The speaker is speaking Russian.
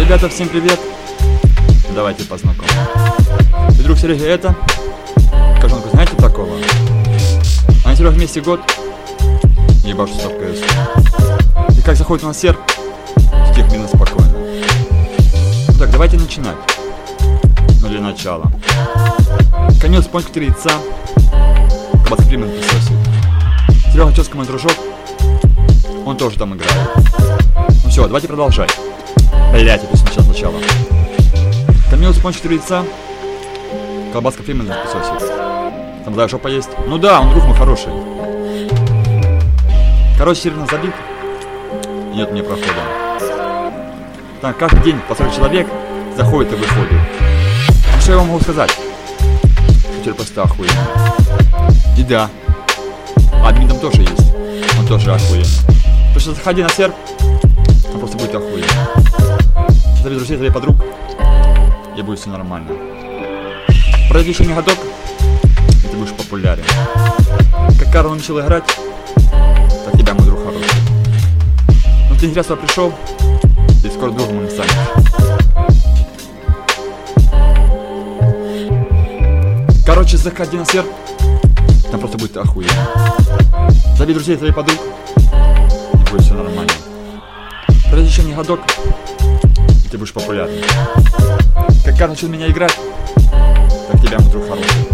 Ребята, всем привет! Давайте познакомимся. И друг Серега это... Кожанку знаете такого? Они Серега вместе год. Ебашу 100 КС. И как заходит у нас серп, стих минус спокойно. Ну так, давайте начинать. Ну для начала. Конец пончик 3 яйца. Кабацкий Фриман писосит. Серега Чёска мой дружок. Он тоже там играет. Ну все, давайте продолжать. Блять, это сначала. Камил с пончик 3 яйца. Колбаска Фриман писосит. Там да, жопа есть. Ну да, он друг мой хороший. Короче, сильно забит. Нет мне прохода. Так, каждый день по 40 человек заходит и выходит. А что я вам могу сказать? Теперь просто охуенно. И да. Админ там тоже есть. Он тоже охуенно. Потому что заходи на серп, он просто будет охуенно. Зови друзей, зови подруг. И будет все нормально. Пройди еще не годок, и ты будешь популярен. Как Карл начал играть, так тебя, мой друг, хороший. Ну ты интересно пришел, и скоро другом он станешь. Короче, заходи на серп, там просто будет охуенно. Зови друзей, зови подруг, и будет все нормально. Пройди еще не годок, и ты будешь популярен. Как Карл начал меня играть, так тебя, мой друг, хороший.